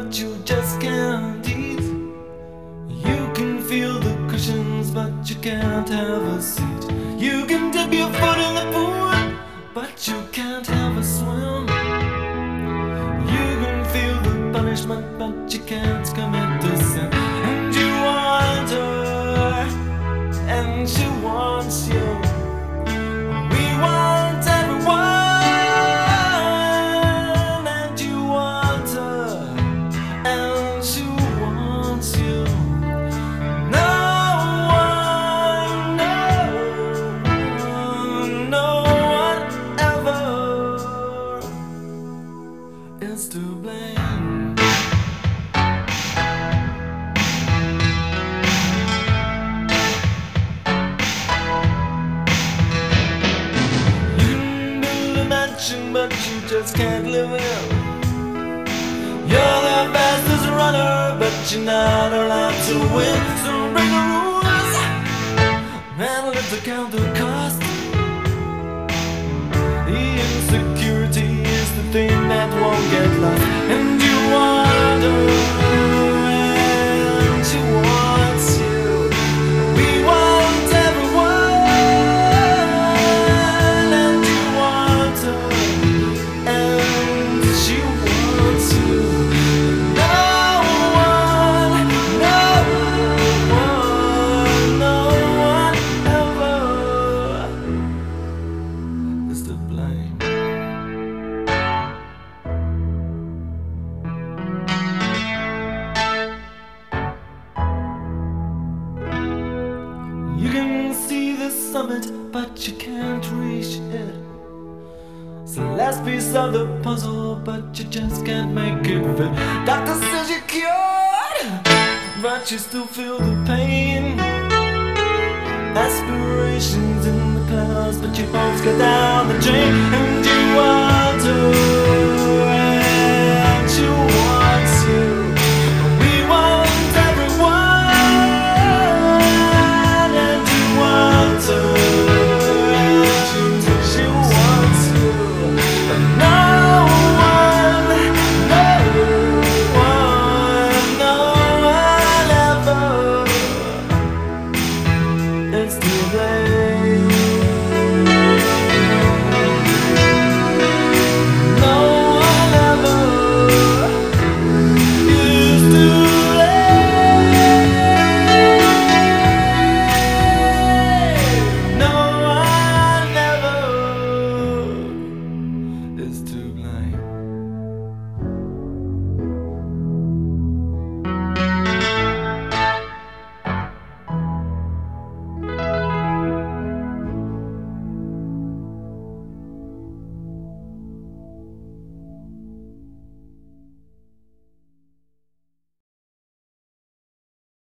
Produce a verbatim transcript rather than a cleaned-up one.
but you just can't eat. You can feel the cushions, but you can't have a seat. You can dip your foot in the pool, but you can't have a swim. You can feel the punishment, but you can't commit the sin. And you want her, and she wants you. We want everyone, and you want her, and she wants you. No one, no one, no one ever is to blame. But you just can't live in. You're the fastest runner, but you're not allowed to win. So break the rules and let's account the cost. The insecurity is the thing that won't get lost. And you want her, and she wants you. We want everyone, and you want her, and she wants you. No one, no one, no one ever is to blame. You can see the summit, but you can't reach it. It's the last piece of the puzzle, but you just can't make it fit. Doctor says you're cured, but you still feel the pain. Aspirations in the clouds, but your hopes go down the drain. And you want to